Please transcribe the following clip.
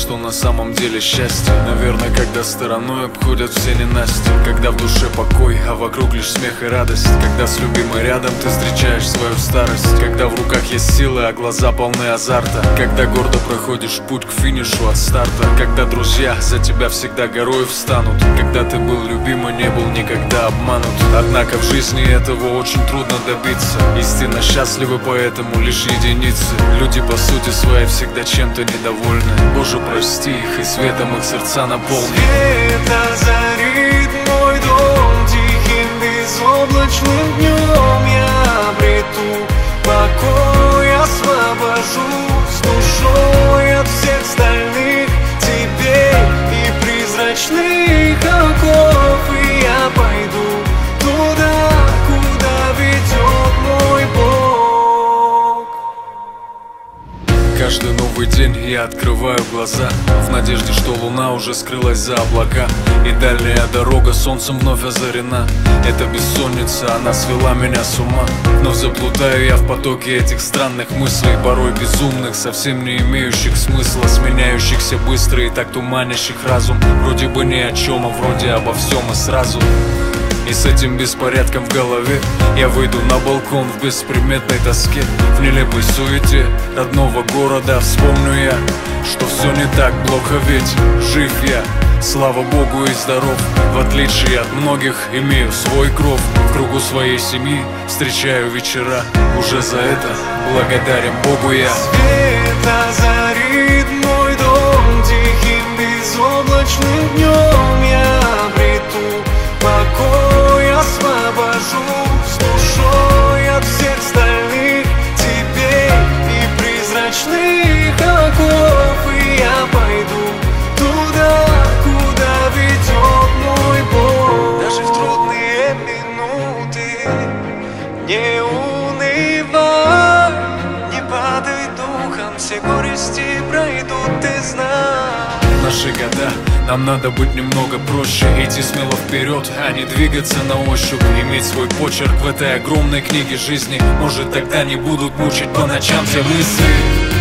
что на самом деле счастье. Наверное, когда стороной обходят все ненасти, когда в душе покой, а вокруг лишь смех и радость, когда с любимой рядом ты встречаешь свою старость, когда в руках есть силы, а глаза полны азарта, когда гордо проходишь путь к финишу от старта, когда друзья за тебя всегда горой встанут, когда ты был любим и не был никогда обманут. Однако в жизни этого очень трудно добиться. Истинно счастливы поэтому лишь единицы. Люди по сути своей всегда чем-то недовольны. Боже, прости их, и светом их сердца наполни. Свет озарит мой дом тихим безоблачным днем. Я обрету покой, освобожусь душой от всех стальных теперь и призрачных оков. И я пойду туда, куда ведет мой Бог. Каждый новый день я открываю глаза в надежде, что луна уже скрылась за облака, и дальняя дорога солнцем вновь озарена. Эта бессонница, она свела меня с ума. Вновь заплутаю я в потоке этих странных мыслей, порой безумных, совсем не имеющих смысла, сменяющихся быстро и так туманящих разум. Вроде бы ни о чем, а вроде обо всем и сразу. И с этим беспорядком в голове я выйду на балкон в бесприметной тоске, в нелепой суете родного города. Вспомню я, что все не так плохо, ведь жив я, слава Богу, и здоров. В отличие от многих имею свой кров, в кругу своей семьи встречаю вечера. Уже за это благодарен Богу я. Свет озарит мой дом тихим безоблачным днем. Я обрету покой, освобожусь душой от всех стальных теперь и призрачных оков. И я пойду туда, куда ведет мой Бог. Даже в трудные минуты не унывай, не падай духом, все горести пройдут, ты знаешь. В наши года нам надо быть немного проще, идти смело вперед, а не двигаться на ощупь, иметь свой почерк в этой огромной книге жизни. Может, тогда не будут мучить по ночам те мысли,